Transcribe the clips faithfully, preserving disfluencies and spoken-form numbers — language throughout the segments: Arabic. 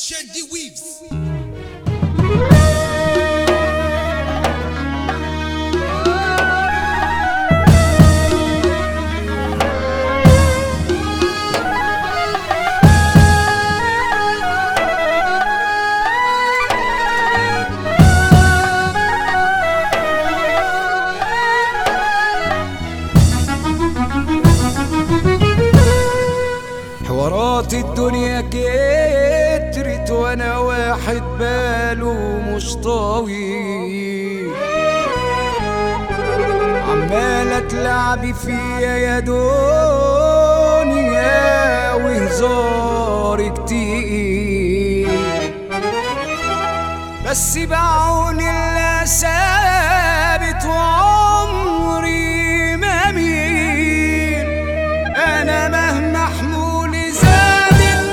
Shandy Weaves. حوارات الدنيا كترت وانا واحد باله مش طويل، عمالة تلعبي فيا يا دنيا وهزارك تقيل، بس بعون الله ثابت وعمري ما مين. انا مهما حمولي زادت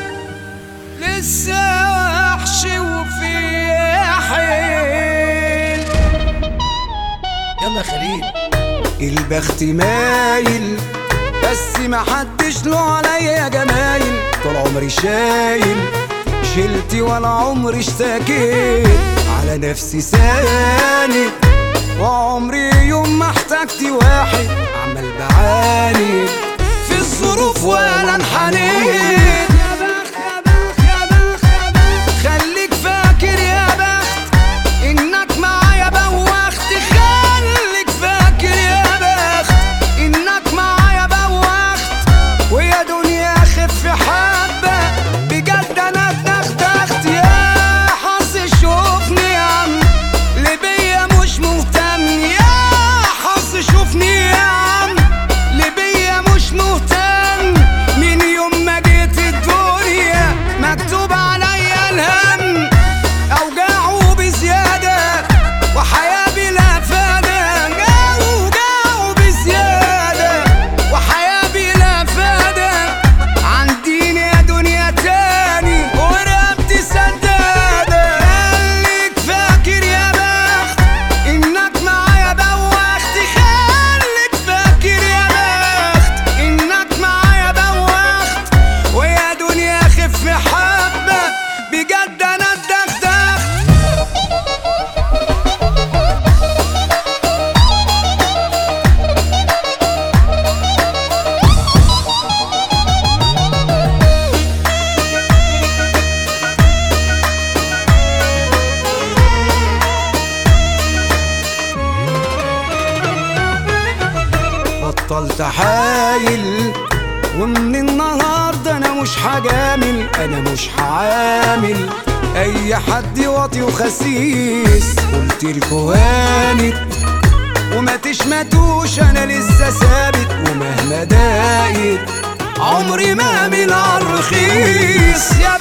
لسه وحش وفيا حيل. يلا خليل. البخت مايل بس محدش له عليا جمايل، طول عمري شايل شلتي ولا عمري اشتكيت، على نفسي ساند وعمري يوم ما احتجت واحد عمال بعاني في الظروف ولا انحنيت. خليك فاكر يا بخت انك معايا بوخت، خليك فاكر يا بخت انك معايا بوخت، ويا دنيا خف حبة بجد انا اتنختخت. يا حظ شوفني يا عم اللي بيا مش مهتم، يا حظ شوفني يا عم اللي بيا مش مهتم، من يوم ما جيت الدنيا مكتوب عليا الهم، اوجاعه بزيادة وحياة بلا فايدة، اوجاعه بزيادة وحياة بلا فايدة، عندي يا دنيا تاني ورقبتي سدادة. خليك فاكر يا بخت انك معايا بوخت، خليك فاكر يا بخت انك معايا بوخت، ويا دنيا خف حبة بجد انا اتدغدغت. بطلت حايل ومن النهارده انا مش هجامل، انا مش هعامل اي حد واطي وخسيس. قلتلكوا هانت وما تشمتوش انا لسه ثابت، ومهما دايت عمري ما اعمل عالرخيص. يا